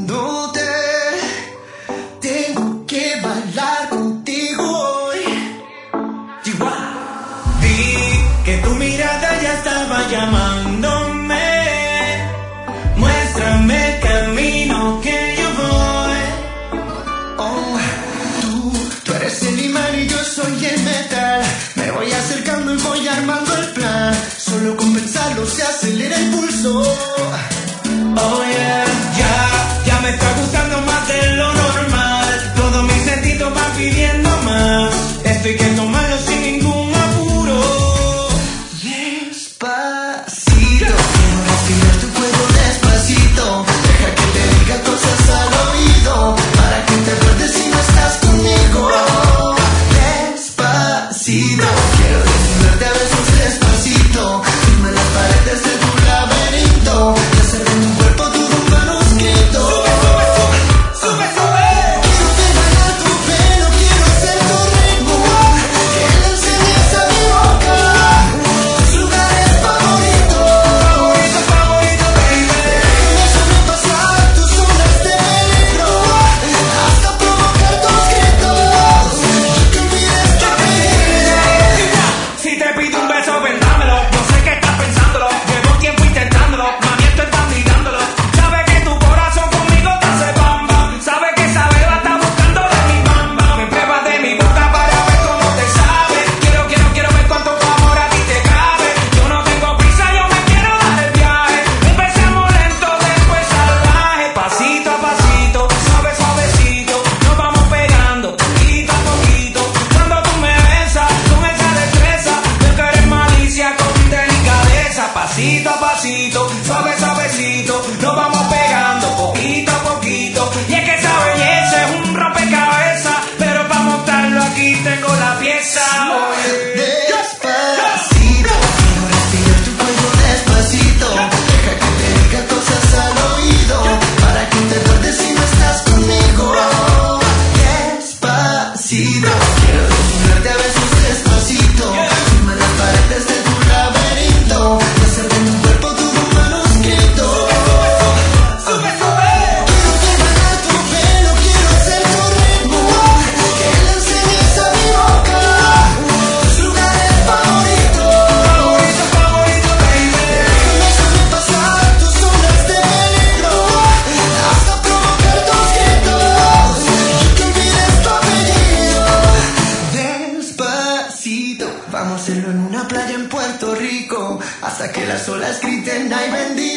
besándote. Tengo que bailar contigo hoy. Vi que tu mirada ya estaba llamándome. Muéstrame el camino que yo voy. Oh, tú eres el imán y yo soy el metal. Me voy acercando y voy armando el plan. Solo con pensarlo se acelera el pulso. Oh yeah, ya me está gustando más de lo normal. Todos mis sentidos van pidiendo más. Esto hay que tomarlo sin ningún apuro. Despacito, quiero respirar tu cuerpo despacito. Deja que te diga cosas al oído, para que te acuerdes si no estás conmigo. Despacito, quiero desnudarte a besos despacito. Firma las paredes de tu laberinto y hacer de mi cuerpo todo un manuscrito. Sube, sube. Quiero que bailar tu pelo, quiero ser tu ritmo, que le enseñes a mi boca tus lugares favoritos. Favorito, baby. Déjame pasar tus zonas de peligro, hasta provocar tus gritos, y que olvides tu apellido. Si te pido un beso, ven, dámelo. Yo sé que estás pensándolo. Llevo tiempo intentándolo. Mami, esto está mirándolo. Sabe que tu corazón conmigo te hace bam bam. Sabe que esa beba está buscando de mi bam bam. Me pruebas de mi boca para ver cómo te sabe. Quiero ver cuánto tu amor a ti te cabe. Yo no tengo prisa, yo me quiero dar el viaje. Empecemos lento, después salvaje. Pasito a pasito, suave, suavecito. Nos vamos pegando, poquito a poquito. Cuando tú me besas con esa destreza, veo que eres malicia con delicadeza. Pasito a pasito, suave, suavecito. Nos vamos pegando, poquito a poquito. Y es que esa belleza es un rompecabezas, pero para montarlo aquí tengo la pieza. Despacito, quiero respirar tu cuello despacito. Deja que te diga cosas al oído, para que te acuerdes si no estás conmigo. Despacito, quiero desnudarte a besos despacito. Firma las paredes de tu laberinto y hacer de mi cuerpo todo un manuscrito. Sube, sube. Quiero que bailar tu pelo, quiero ser tu ritmo, que le enseñes a mi boca tus lugares favoritos. Favorito, baby. Déjame pasar tus zonas de peligro, hasta provocar tus gritos, y que olvides tu apellido. Despacito, vamos a hacerlo en una playa en Puerto Rico, hasta que las olas griten ay bendito.